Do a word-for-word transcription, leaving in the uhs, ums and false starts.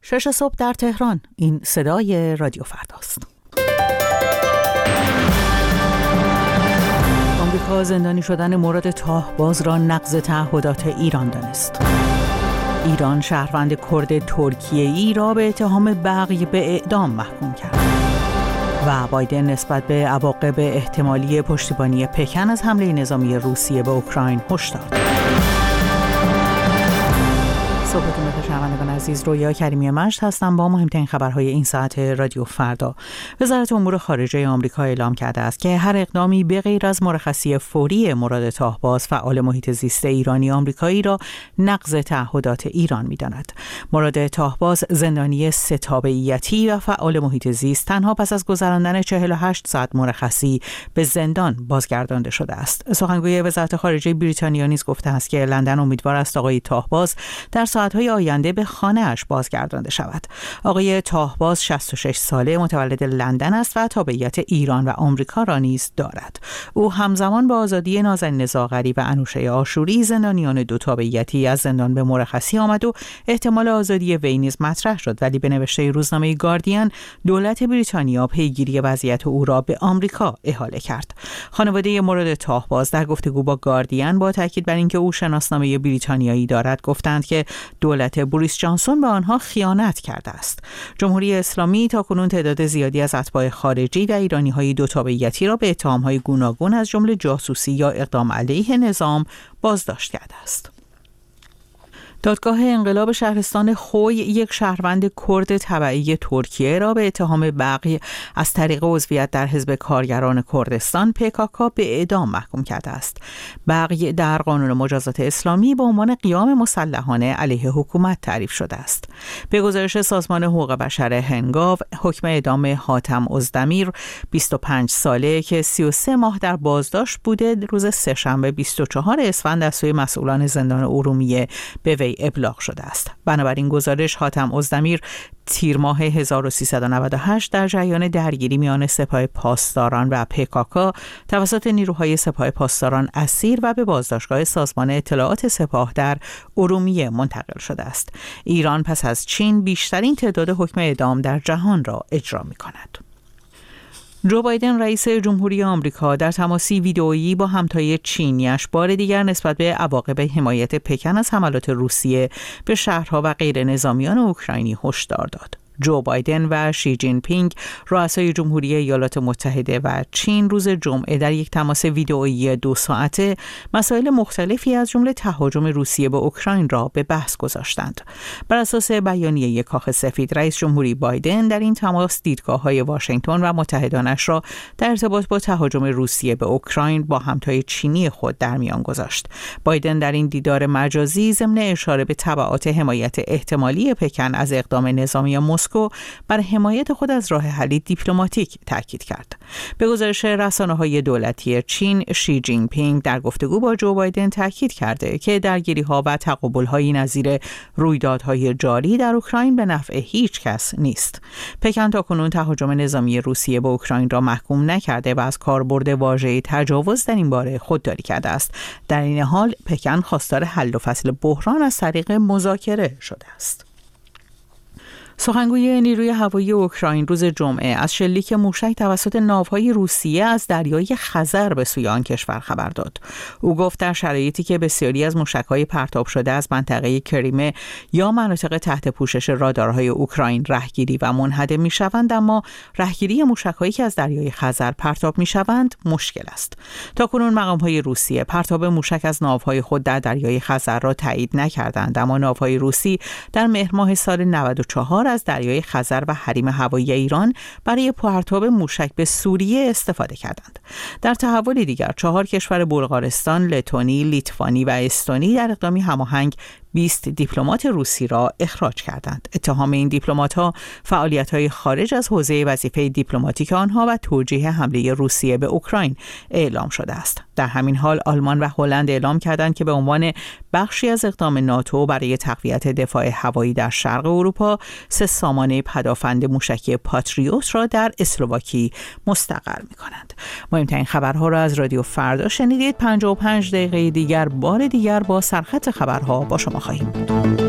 شش صبح در تهران. این صدای رادیو فرداست. آمریکا زندانی شدن مراد طاهباز را نقض تعهدات ایران دانست. ایران شهروند کرد ترکیه‌ای را به اتهام بغی به اعدام محکوم کرد. و بایدن نسبت به عواقب احتمالی پشتیبانی پکن از حمله نظامی روسیه به اوکراین هشدار داد. صبحتون بخیر شنوندگان عزیز، رویا کریمی مشت هستم با مهمترین خبرهای این ساعت رادیو فردا. وزارت امور خارجه آمریکا اعلام کرده است که هر اقدامی به غیر از مرخصی فوری مراد طاهباز فعال محیط زیست ایرانی آمریکایی را نقض تعهدات ایران می‌داند. مراد طاهباز زندانی سه تابعیتی و فعال محیط زیست تنها پس از گذراندن چهل و هشت ساعت مرخصی به زندان بازگردانده شده است. سخنگوی وزارت خارجه بریتانیا نیز گفته است که لندن امیدوار است آقای طاهباز در ساعت‌های آینده به خانه‌اش بازگردانده شود. آقای طاهباز شصت و شش ساله متولد لندن است و تابعیت ایران و آمریکا را نیز دارد. او همزمان با آزادی نازنین زاغری و انوشه آشوری زندانیان دو تابعیتی از زندان به مرخصی آمد و احتمال آزادی وی نیز مطرح شد، ولی به نوشته روزنامه گاردین دولت بریتانیا پیگیری وضعیت او را به آمریکا احاله کرد. خانواده مراد طاهباز در گفتگو با گاردین با تاکید بر اینکه او شناسنامه بریتانیایی دارد گفتند که دولت بوریس جانسون به آنها خیانت کرده است. جمهوری اسلامی تاکنون تعداد زیادی از اتباع خارجی و ایرانی‌های دو تابعیتی را به اتهام‌های گوناگون از جمله جاسوسی یا اقدام علیه نظام بازداشت کرده است. دادگاه انقلاب شهرستان خوی یک شهروند کرد تبعی ترکیه را به اتهام بغی از طریق عضویت در حزب کارگران کردستان پیکاکا به اعدام محکوم کرده است. بغی در قانون مجازات اسلامی به عنوان قیام مسلحانه علیه حکومت تعریف شده است. به گزارش سازمان حقوق بشر هنگاو، حکم اعدام حاتم ازدمیر بیست و پنج ساله که سی و سه ماه در بازداشت بوده روز سه‌شنبه بیست و چهارم اسفند از سوی مسئولان زندان ارومیه به وی ابلاغ شده است. بنابراین گزارش حاتم ازدمیر تیر ماه هزار و سیصد و نود و هشت در جریان درگیری میان سپاه پاسداران و پیکاکا توسط نیروهای سپاه پاسداران اسیر و به بازداشتگاه سازمان اطلاعات سپاه در ارومیه منتقل شده است. ایران پس از چین بیشترین تعداد حکم اعدام در جهان را اجرا می‌کند. جو بایدن رئیس جمهوری آمریکا در تماسی ویدئویی با همتای چینیش بار دیگر نسبت به عواقب حمایت پکن از حملات روسیه به شهرها و غیر نظامیان اوکراینی هشدار داد. جو بایدن و شی جین پینگ رؤسای جمهوری ایالات متحده و چین روز جمعه در یک تماس ویدئویی دو ساعته مسائل مختلفی از جمله تهاجم روسیه به اوکراین را به بحث گذاشتند. بر اساس بیانیه کاخ سفید، رئیس جمهوری بایدن در این تماس دیدگاه‌های واشنگتن و متحدانش را در ارتباط با تهاجم روسیه به اوکراین با همتای چینی خود در میان گذاشت. بایدن در این دیدار مجازی ضمن اشاره به تبعات حمایت احتمالی پکن از اقدام نظامی مسکو بر حمایت خود از راه حلی دیپلماتیک تاکید کرد. به گزارش رسانه‌های دولتی چین، شی جین پینگ در گفتگو با جو بایدن تاکید کرده که درگیری‌ها و تقابل‌های نظیر رویدادهای جاری در اوکراین به نفع هیچ کس نیست. پکن تاکنون تهاجم نظامی روسیه به اوکراین را محکوم نکرده و از کاربرد واژه تجاوز در این باره خودداری کرده است. در این حال پکن خواستار حل و فصل بحران از طریق مذاکره شده است. سخنگوی نیروی هوایی اوکراین روز جمعه از شلیک موشک توسط ناوهای روسیه از دریای خزر به سوی آن کشور خبر داد. او گفت در شرایطی که بسیاری از موشک‌های پرتاب شده از منطقه کریمه یا مناطق تحت پوشش رادارهای اوکراین رهگیری و منهدم می‌شوند، اما رهگیری موشک‌هایی که از دریای خزر پرتاب می‌شوند مشکل است. تاکنون مقام‌های روسیه پرتاب موشک از ناوهای خود در دریای خزر را تایید نکردند، اما ناوهای روسی در مهر ماه سال نود و چهار از دریای خزر و حریم هوایی ایران برای پرتاب موشک به سوریه استفاده کردند. در تحول دیگر، چهار کشور بلغارستان، لتونی، لیتوانی و استونی در اقدامی هماهنگ بیست دیپلمات روسی را اخراج کردند. اتهام این دیپلمات‌ها فعالیت‌های خارج از حوزه وظیفه دیپلماتیک آنها و توجیه حمله روسیه به اوکراین اعلام شده است. در همین حال آلمان و هلند اعلام کردند که به عنوان بخشی از اقدام ناتو برای تقویت دفاع هوایی در شرق اروپا، سه سامانه پدافند موشکی پاتریوت را در اسلواکی مستقر می‌کنند. مهمترین خبرها را از رادیو فردا شنیدید. پنجاه و پنج دقیقه دیگر بار دیگر با سرخط خبرها با شما خواهیم بود.